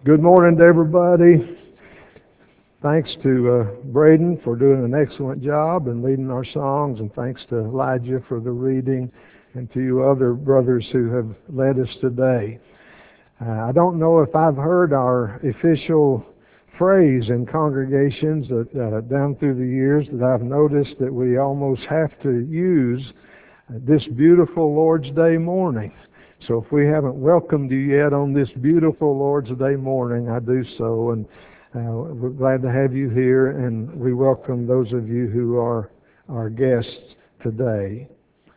Good morning to everybody. Thanks to Braden for doing an excellent job and leading our songs, and thanks to Elijah for the reading, and to you other brothers who have led us today. I don't know if I've heard our official phrase in congregations that down through the years that I've noticed that we almost have to use this beautiful Lord's Day morning. So if we haven't welcomed you yet on this beautiful Lord's Day morning, I do so, and we're glad to have you here, and we welcome those of you who are our guests today.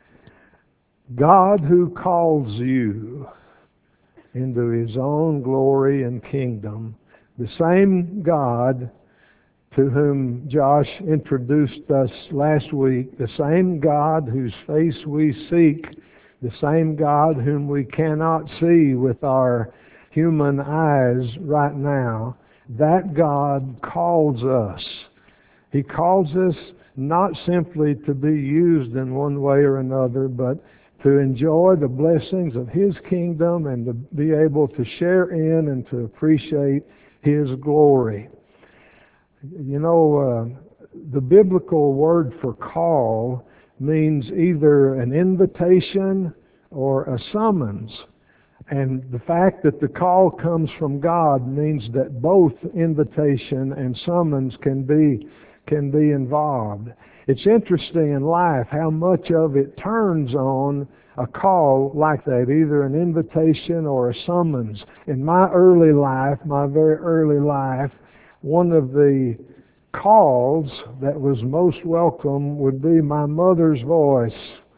God who calls you into His own glory and kingdom, the same God to whom Josh introduced us last week, the same God whose face we seek, the same God whom we cannot see with our human eyes right now, that God calls us. He calls us not simply to be used in one way or another, but to enjoy the blessings of His kingdom and to be able to share in and to appreciate His glory. You know, the biblical word for call means either an invitation or a summons. And the fact that the call comes from God means that both invitation and summons can be involved. It's interesting in life how much of it turns on a call like that, either an invitation or a summons. In my early life, my very early life, one of the calls that was most welcome would be my mother's voice.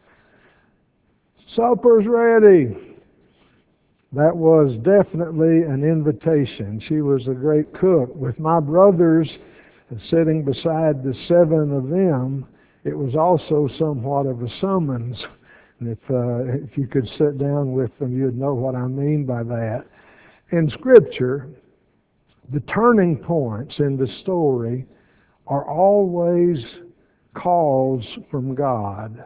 Supper's ready. That was definitely an invitation. She was a great cook. With my brothers sitting beside the seven of them, it was also somewhat of a summons. And if you could sit down with them, you'd know what I mean by that. In Scripture, the turning points in the story are always calls from God.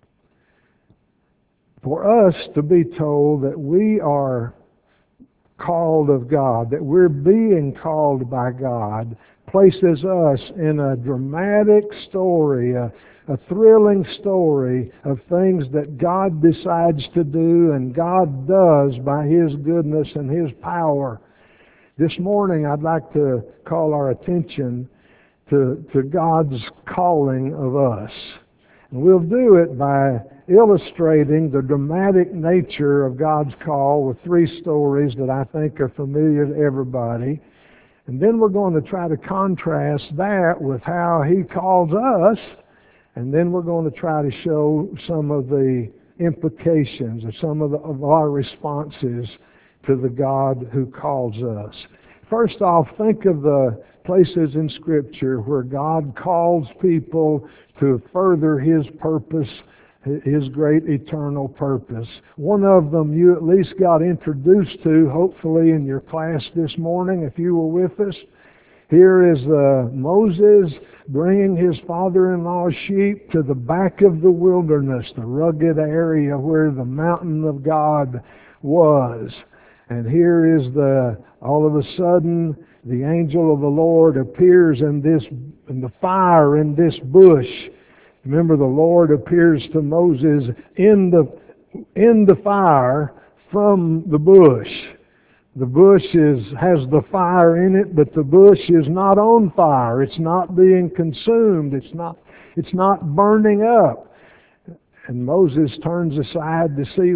For us to be told that we are called of God, that we're being called by God, places us in a dramatic story, a thrilling story of things that God decides to do and God does by His goodness and His power. This morning I'd like to call our attention to God's calling of us. And we'll do it by illustrating the dramatic nature of God's call with three stories that I think are familiar to everybody. And then we're going to try to contrast that with how He calls us, and then we're going to try to show some of the implications of some of our responses to the God who calls us. First off, think of the places in Scripture where God calls people to further His purpose, His great eternal purpose. One of them you at least got introduced to, hopefully in your class this morning, if you were with us. Here is Moses bringing his father-in-law's sheep to the back of the wilderness, the rugged area where the mountain of God was. And here is all of a sudden, the angel of the Lord appears in the fire in this bush. Remember, the Lord appears to Moses in the fire from the bush. The bush has the fire in it, but the bush is not on fire. It's not being consumed. It's not burning up. And Moses turns aside to see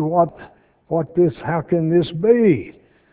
how can this be?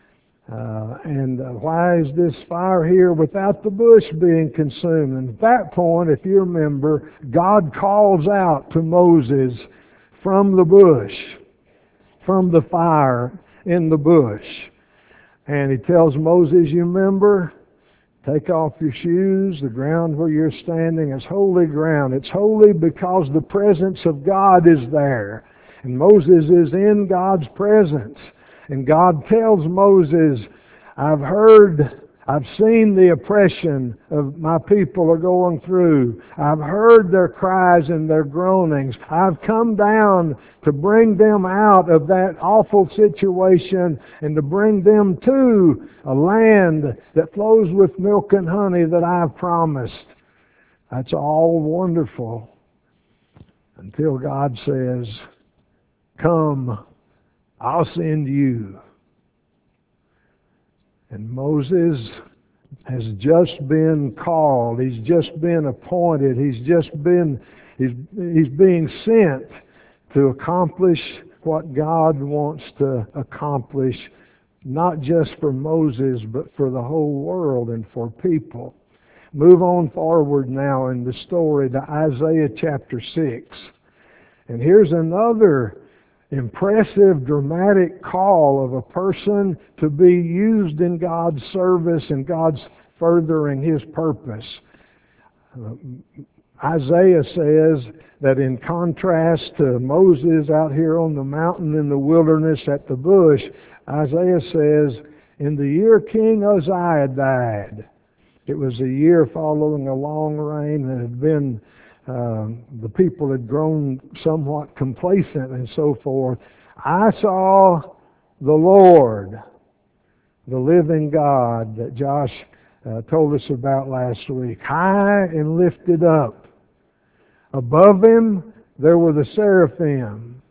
And why is this fire here without the bush being consumed? And at that point, if you remember, God calls out to Moses from the bush, from the fire in the bush. And He tells Moses, you remember, take off your shoes. The ground where you're standing is holy ground. It's holy because the presence of God is there. And Moses is in God's presence. And God tells Moses, I've heard I've seen the oppression of my people are going through. I've heard their cries and their groanings. I've come down to bring them out of that awful situation and to bring them to a land that flows with milk and honey that I've promised. That's all wonderful until God says, come, I'll send you. And Moses has just been called. He's just been appointed. He's being sent to accomplish what God wants to accomplish, not just for Moses, but for the whole world and for people. Move on forward now in the story to Isaiah chapter 6. And here's another impressive, dramatic call of a person to be used in God's service and God's furthering His purpose. Isaiah says that in contrast to Moses out here on the mountain in the wilderness at the bush, Isaiah says, in the year King Uzziah died, it was a year following a long reign that had been the people had grown somewhat complacent and so forth. I saw the Lord, the living God that Josh told us about last week, high and lifted up. Above Him there were the seraphim.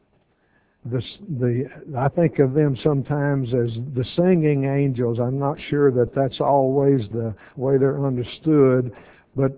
I think of them sometimes as the singing angels. I'm not sure that that's always the way they're understood, but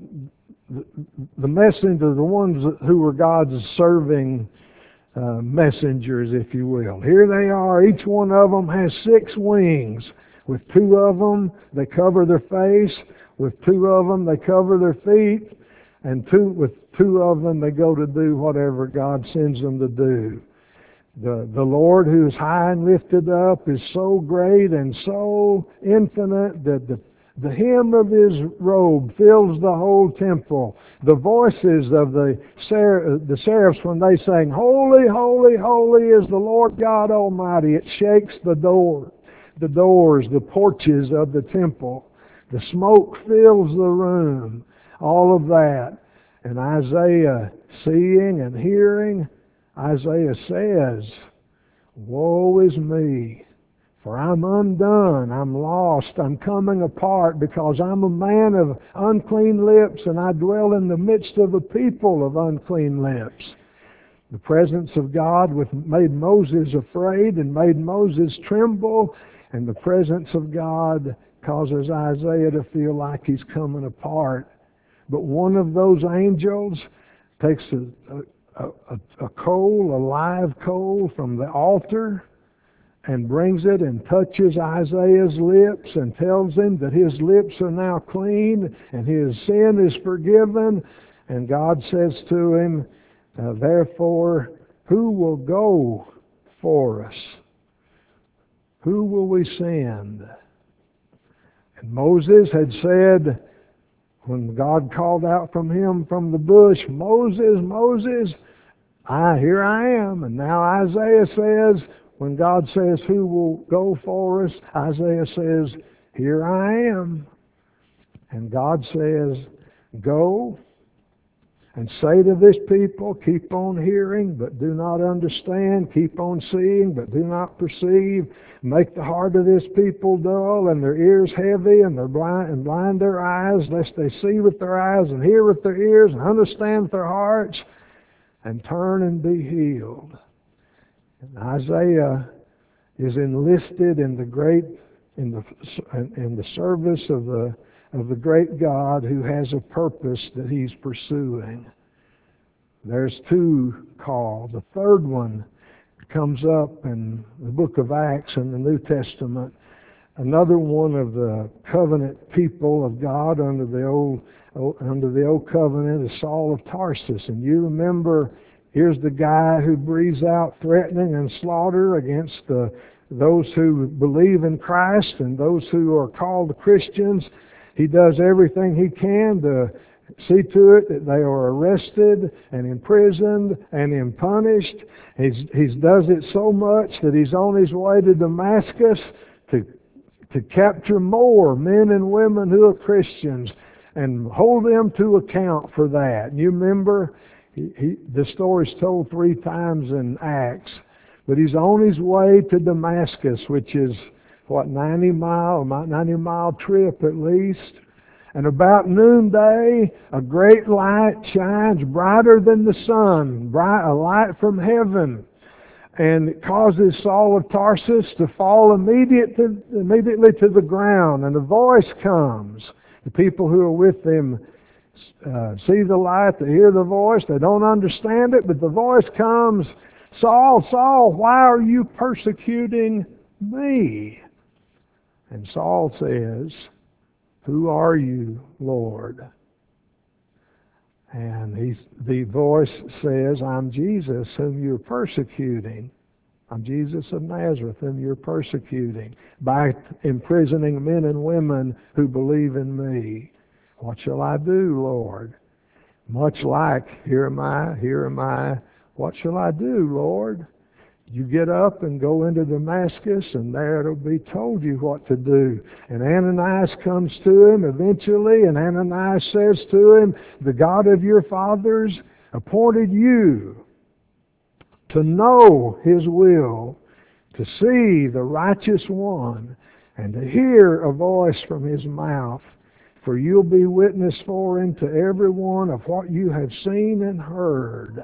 the messenger, the ones who were God's serving messengers, if you will. Here they are. Each one of them has 6 wings. With 2 of them, they cover their face. With 2 of them, they cover their feet. And with 2 of them, they go to do whatever God sends them to do. The Lord who is high and lifted up is so great and so infinite that the hem of His robe fills the whole temple. The voices of the seraphs when they sang, holy, holy, holy is the Lord God Almighty. It shakes the doors, the porches of the temple. The smoke fills the room. All of that. And Isaiah, seeing and hearing, Isaiah says, woe is me. For I'm undone, I'm lost, I'm coming apart because I'm a man of unclean lips and I dwell in the midst of a people of unclean lips. The presence of God made Moses afraid and made Moses tremble, and the presence of God causes Isaiah to feel like he's coming apart. But one of those angels takes a coal, a live coal from the altar, and brings it and touches Isaiah's lips and tells him that his lips are now clean and his sin is forgiven. And God says to him, therefore, who will go for us? Who will we send? And Moses had said, when God called out from him from the bush, Moses, Moses, here I am. And now Isaiah says, when God says, who will go for us? Isaiah says, here I am. And God says, go and say to this people, keep on hearing, but do not understand. Keep on seeing, but do not perceive. Make the heart of this people dull and their ears heavy and blind their eyes, lest they see with their eyes and hear with their ears and understand with their hearts and turn and be healed. And Isaiah is enlisted in the service of the great God who has a purpose that He's pursuing. There's 2 called. The third one comes up in the book of Acts in the New Testament. Another one of the covenant people of God under the old covenant is Saul of Tarsus. And you remember, here's the guy who breathes out threatening and slaughter against those who believe in Christ and those who are called Christians. He does everything he can to see to it that they are arrested and imprisoned and punished. He does it so much that he's on his way to Damascus to to capture more men and women who are Christians and hold them to account for that. And you remember, the story's told 3 times in Acts, but he's on his way to Damascus, which is, 90 mile trip at least. And about noonday, a great light shines brighter than the sun, a light from heaven. And it causes Saul of Tarsus to fall immediately to the ground. And a voice comes. The people who are with him see the light, they hear the voice, they don't understand it, but the voice comes, Saul, Saul, why are you persecuting me? And Saul says, who are you, Lord? And the voice says, I'm Jesus whom you're persecuting. I'm Jesus of Nazareth whom you're persecuting by imprisoning men and women who believe in me. What shall I do, Lord? Much like, here am I, what shall I do, Lord? You get up and go into Damascus, and there it'll be told you what to do. And Ananias comes to him eventually, and Ananias says to him, the God of your fathers appointed you to know His will, to see the righteous one, and to hear a voice from His mouth. For you'll be witness for Him to everyone of what you have seen and heard.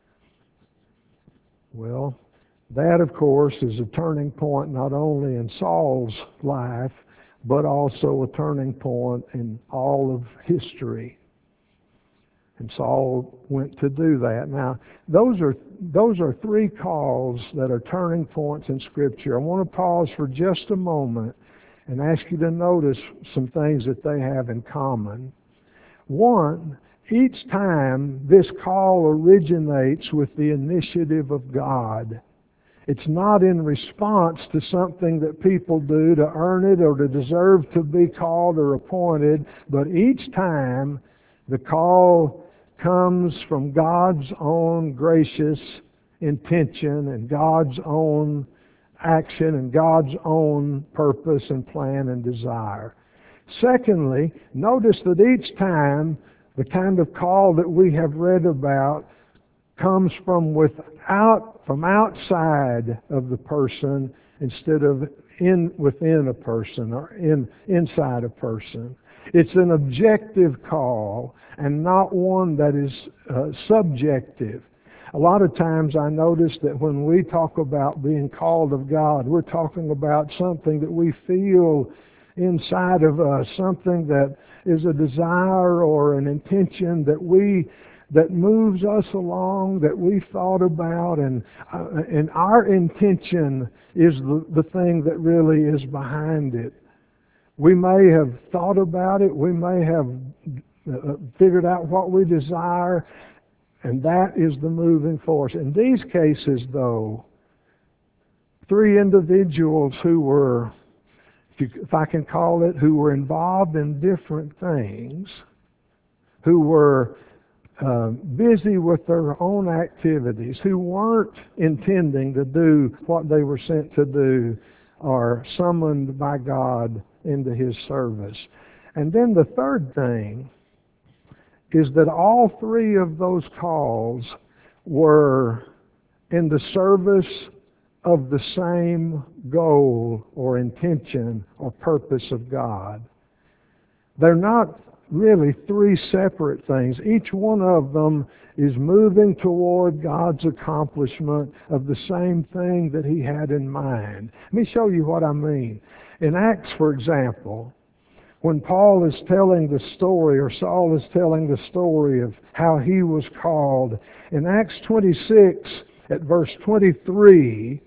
Well, that, of course, is a turning point not only in Saul's life, but also a turning point in all of history. And Saul went to do that. Now, those are 3 calls that are turning points in Scripture. I want to pause for just a moment and ask you to notice some things that they have in common. One, each time this call originates with the initiative of God. It's not in response to something that people do to earn it or to deserve to be called or appointed, but each time the call comes from God's own gracious intention and God's own action and God's own purpose and plan and desire. Secondly, notice that each time the kind of call that we have read about comes from outside of the person instead of within a person or inside a person. It's an objective call and not one that is subjective. A lot of times I notice that when we talk about being called of God, we're talking about something that we feel inside of us, something that is a desire or an intention that moves us along, that we've thought about, and our intention is the thing that really is behind it. We may have thought about it, we may have figured out what we desire, and that is the moving force. In these cases, though, 3 individuals who were, if I can call it, who were involved in different things, who were busy with their own activities, who weren't intending to do what they were sent to do, are summoned by God into His service. And then the third thing is that all 3 of those calls were in the service of the same goal or intention or purpose of God. They're not really 3 separate things. Each one of them is moving toward God's accomplishment of the same thing that He had in mind. Let me show you what I mean. In Acts, for example, when Paul is telling the story, or Saul is telling the story of how he was called, in Acts 26, at verse 23,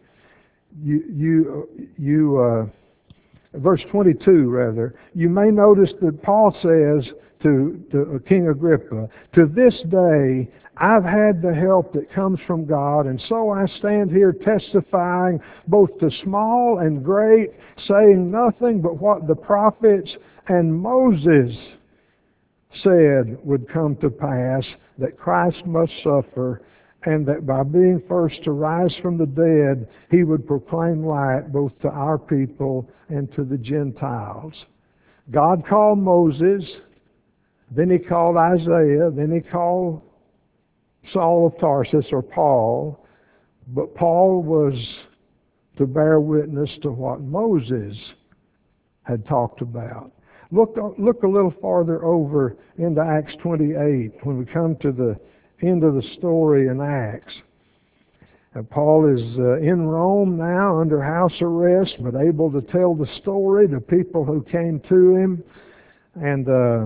verse 22 rather, you may notice that Paul says to King Agrippa, to this day I've had the help that comes from God, and so I stand here testifying both to small and great, saying nothing but what the prophets and Moses said would come to pass, that Christ must suffer and that by being first to rise from the dead, he would proclaim light both to our people and to the Gentiles. God called Moses, then he called Isaiah, then he called Saul of Tarsus, or Paul, but Paul was to bear witness to what Moses had talked about. Look a little farther over into Acts 28 when we come to the end of the story in Acts. Paul is in Rome now under house arrest, but able to tell the story to people who came to him. And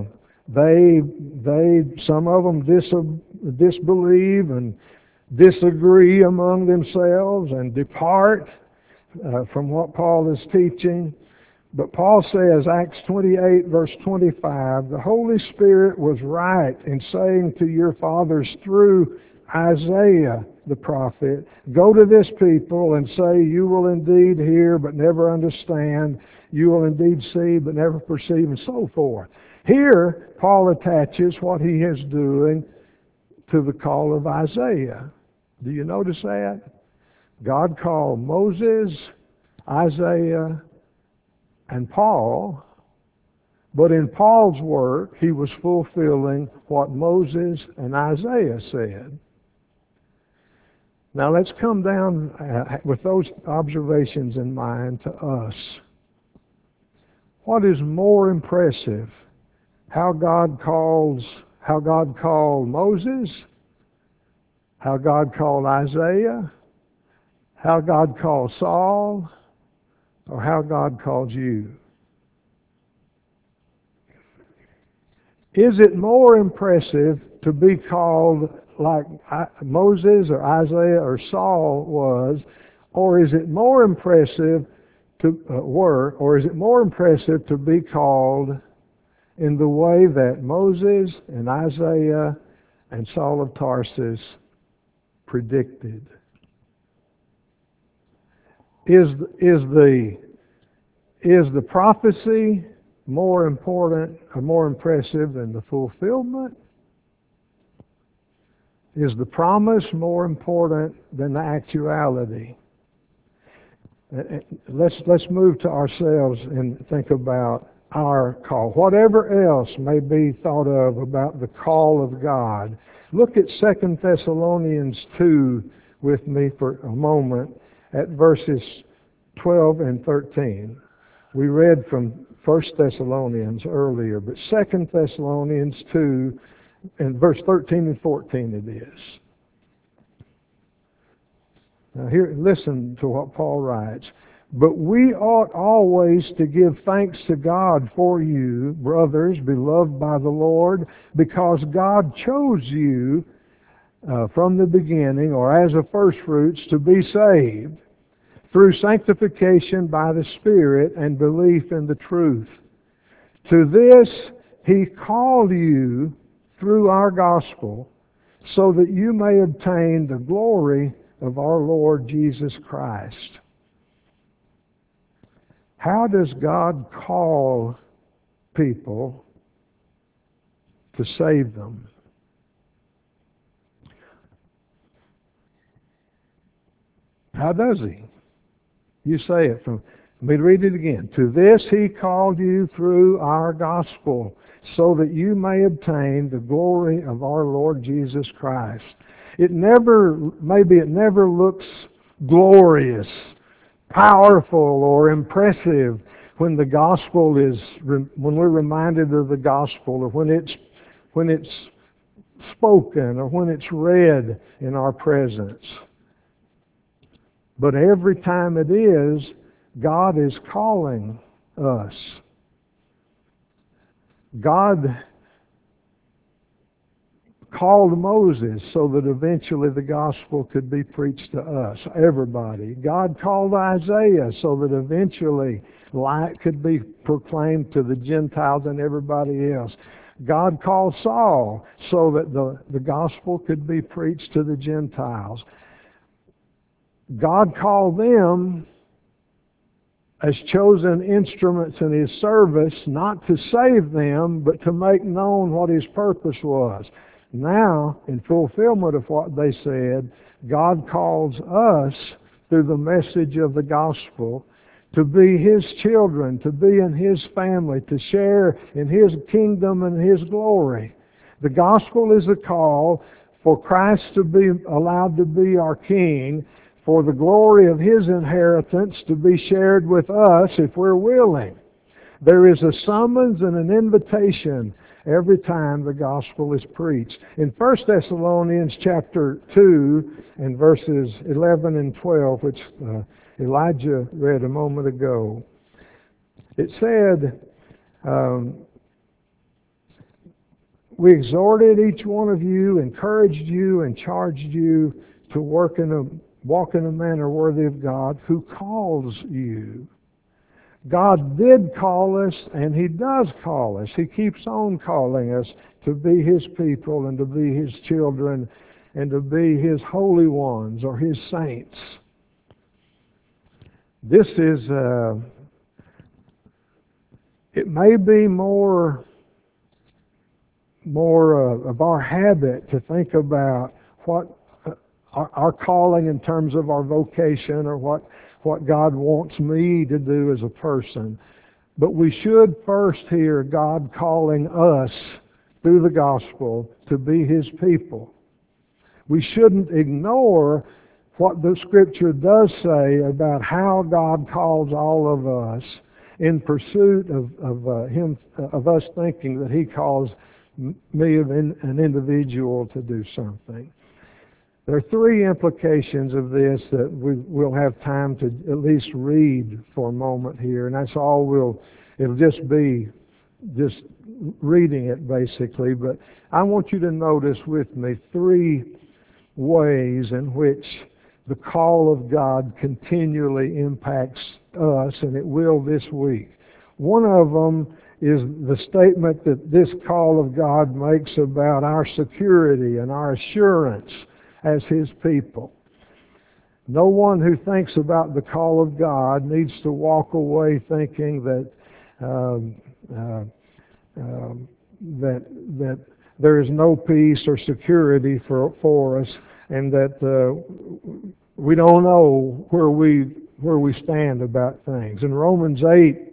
some of them disbelieve and disagree among themselves and depart from what Paul is teaching. But Paul says, Acts 28, verse 25, the Holy Spirit was right in saying to your fathers through Isaiah the prophet, go to this people and say, you will indeed hear but never understand. You will indeed see but never perceive, and so forth. Here, Paul attaches what he is doing to the call of Isaiah. Do you notice that? God called Moses, Isaiah, and Paul, but in Paul's work, he was fulfilling what Moses and Isaiah said. Now let's come down with those observations in mind to us. What is more impressive? How God called Moses, how God called Isaiah, how God called Saul, or how God called you? Is it more impressive to be called like Moses or Isaiah or Saul was, or is it more impressive to be called in the way that Moses and Isaiah and Saul of Tarsus predicted? Is the prophecy more important or more impressive than the fulfillment? Is the promise more important than the actuality? Let's move to ourselves and think about our call. Whatever else may be thought of about the call of God, look at 2 Thessalonians 2 with me for a moment at verses 12 and 13. We read from 1 Thessalonians earlier, but 2 Thessalonians 2 and verse 13 and 14 it is. Now here, listen to what Paul writes. But we ought always to give thanks to God for you, brothers, beloved by the Lord, because God chose you from the beginning, or as a firstfruits, to be saved through sanctification by the Spirit and belief in the truth. To this He called you through our gospel, so that you may obtain the glory of our Lord Jesus Christ. How does God call people to save them? How does He? You say it from, let me read it again. To this He called you through our gospel, so that you may obtain the glory of our Lord Jesus Christ. Maybe it never looks glorious, powerful, or impressive when the gospel when we're reminded of the gospel, or when it's spoken, or when it's read in our presence. But every time it is, God is calling us. God called Moses so that eventually the gospel could be preached to us, everybody. God called Isaiah so that eventually light could be proclaimed to the Gentiles and everybody else. God called Saul so that the gospel could be preached to the Gentiles. God called them as chosen instruments in His service, not to save them, but to make known what His purpose was. Now, in fulfillment of what they said, God calls us through the message of the gospel to be His children, to be in His family, to share in His kingdom and His glory. The gospel is a call for Christ to be allowed to be our King, for the glory of His inheritance to be shared with us if we're willing. There is a summons and an invitation every time the gospel is preached. In 1 Thessalonians chapter 2 and verses 11 and 12, which Elijah read a moment ago, it said, we exhorted each one of you, encouraged you, and charged you to walk in a manner worthy of God who calls you. God did call us, and He does call us. He keeps on calling us to be His people and to be His children and to be His holy ones or His saints. This is, it may be more of our habit to think about what our calling in terms of our vocation or what God wants me to do as a person. But we should first hear God calling us through the gospel to be His people. We shouldn't ignore what the Scripture does say about how God calls all of us in pursuit of us thinking that He calls me, an individual, to do something. There are three implications of this that we'll have time to at least read for a moment here, and that's all it'll just be reading it basically, but I want you to notice with me three ways in which the call of God continually impacts us, and it will this week. One of them is the statement that this call of God makes about our security and our assurance as His people. No one who thinks about the call of God needs to walk away thinking that that there is no peace or security for us, and that we don't know where we stand about things. In Romans 8,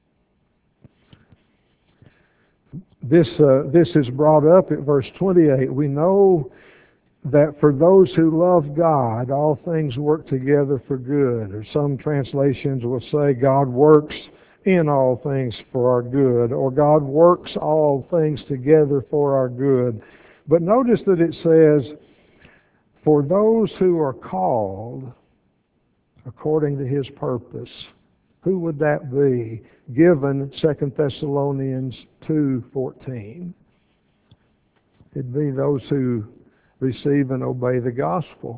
this is brought up at verse 28. We know that for those who love God, all things work together for good. Or some translations will say God works in all things for our good, or God works all things together for our good. But notice that it says, for those who are called according to His purpose. Who would that be, given 2 Thessalonians 2:14? It'd be those who receive and obey the gospel.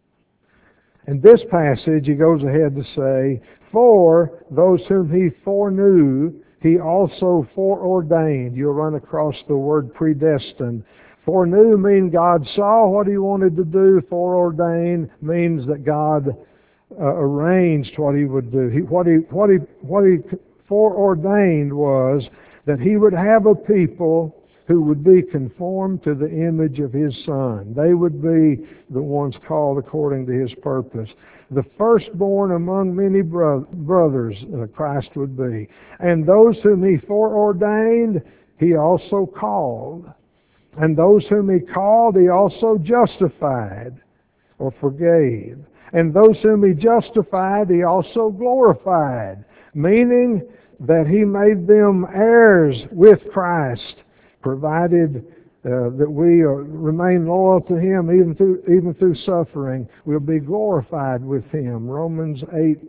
In this passage, he goes ahead to say, for those whom He foreknew, He also foreordained. You'll run across the word predestined. Foreknew means God saw what He wanted to do. Foreordained means that God arranged what He would do. What he foreordained was that He would have a people who would be conformed to the image of His Son. They would be the ones called according to His purpose. The firstborn among many brothers, Christ would be. And those whom He foreordained, He also called. And those whom He called, He also justified or forgave. And those whom He justified, He also glorified, meaning that He made them heirs with Christ, provided that we remain loyal to Him even through suffering. We'll be glorified with Him. Romans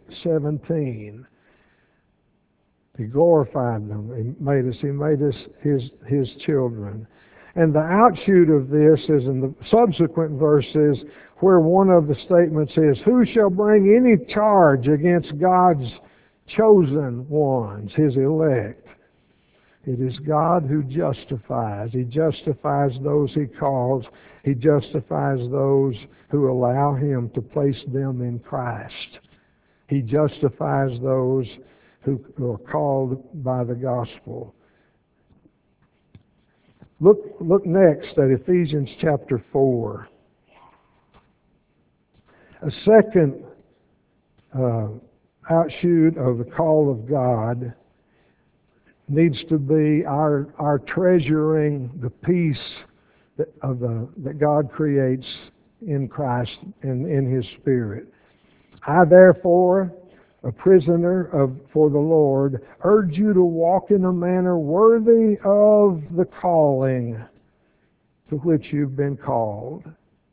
8:17. He glorified them. He made us His children. And the outshoot of this is in the subsequent verses, where one of the statements is, who shall bring any charge against God's chosen ones, His elect? It is God who justifies. He justifies those He calls. He justifies those who allow Him to place them in Christ. He justifies those who are called by the gospel. Look next at Ephesians chapter 4. A second outshoot of the call of God needs to be our treasuring the peace that God creates in Christ and in His Spirit. I therefore, a prisoner for the Lord, urge you to walk in a manner worthy of the calling to which you've been called.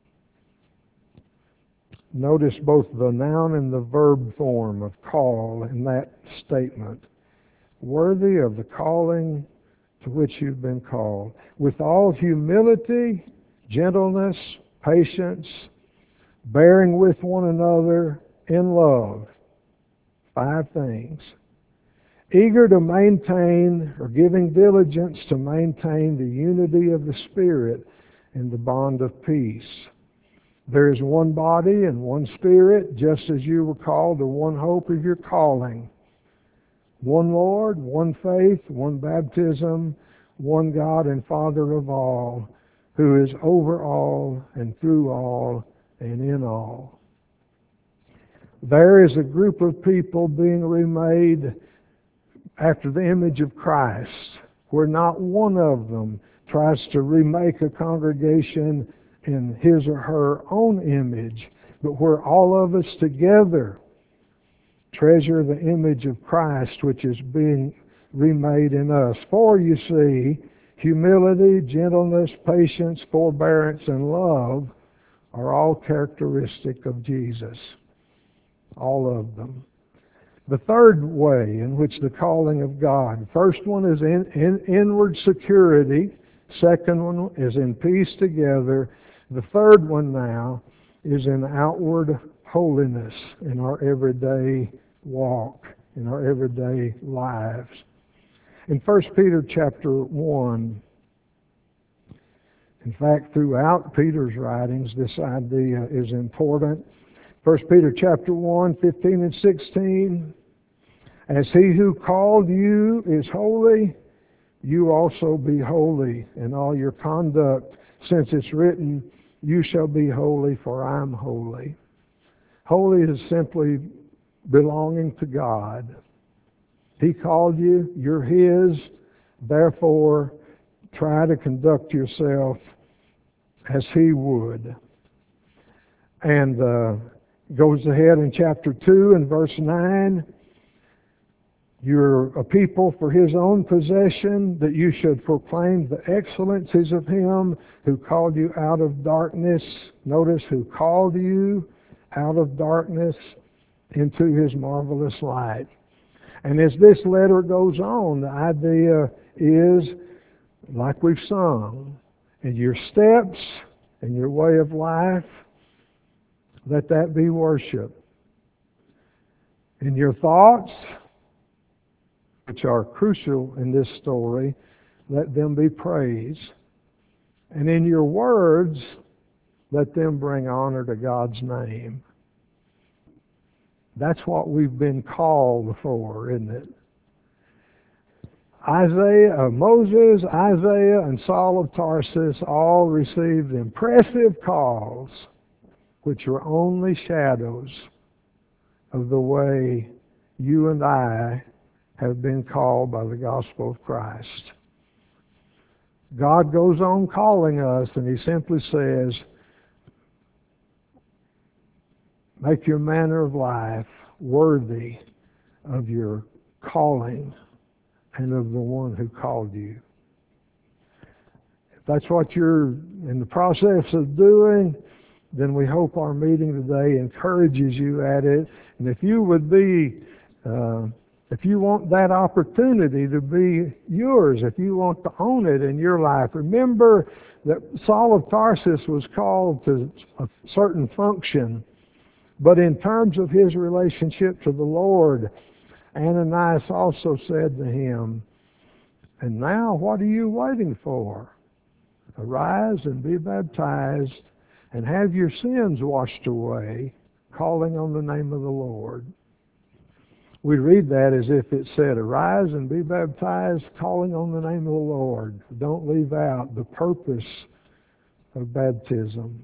Notice both the noun and the verb form of call in that statement. Worthy of the calling to which you've been called. With all humility, gentleness, patience, bearing with one another in love. 5 things. Eager to maintain, or giving diligence to maintain the unity of the Spirit in the bond of peace. There is one body and one Spirit, just as you were called to one hope of your calling. One Lord, one faith, one baptism, one God and Father of all, who is over all and through all and in all. There is a group of people being remade after the image of Christ, where not one of them tries to remake a congregation in his or her own image, but where all of us together treasure the image of Christ which is being remade in us. For, you see, humility, gentleness, patience, forbearance, and love are all characteristic of Jesus. All of them. The third way in which the calling of God. First one is in inward security. Second one is in peace together. The third one now is in outward holiness in our everyday walk, in our everyday lives. In 1 Peter chapter 1, in fact, throughout Peter's writings, this idea is important. 1 Peter chapter 1, 15 and 16. As he who called you is holy, you also be holy in all your conduct, since it's written, you shall be holy, for I am holy. Holy is simply belonging to God. He called you, you're His, therefore try to conduct yourself as He would. And goes ahead in chapter 2 and verse 9, you're a people for His own possession, that you should proclaim the excellencies of Him who called you out of darkness. Notice, who called you out of darkness into His marvelous light. And as this letter goes on, the idea is, like we've sung, in your steps and your way of life, let that be worship. In your thoughts, which are crucial in this story, let them be praise. And in your words, let them bring honor to God's name. That's what we've been called for, isn't it? Moses, Isaiah, and Saul of Tarsus all received impressive calls, which were only shadows of the way you and I have been called by the gospel of Christ. God goes on calling us, and He simply says, make your manner of life worthy of your calling and of the one who called you. If that's what you're in the process of doing, then we hope our meeting today encourages you at it. And if you would be if you want that opportunity to be yours, if you want to own it in your life, remember that Saul of Tarsus was called to a certain function, but in terms of his relationship to the Lord, Ananias also said to him, and now what are you waiting for? Arise and be baptized and have your sins washed away, calling on the name of the Lord. We read that as if it said, arise and be baptized, calling on the name of the Lord. Don't leave out the purpose of baptism.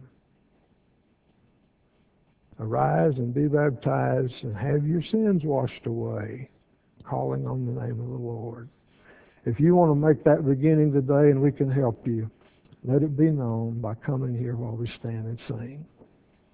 Arise and be baptized and have your sins washed away, calling on the name of the Lord. If you want to make that beginning today and we can help you, let it be known by coming here while we stand and sing.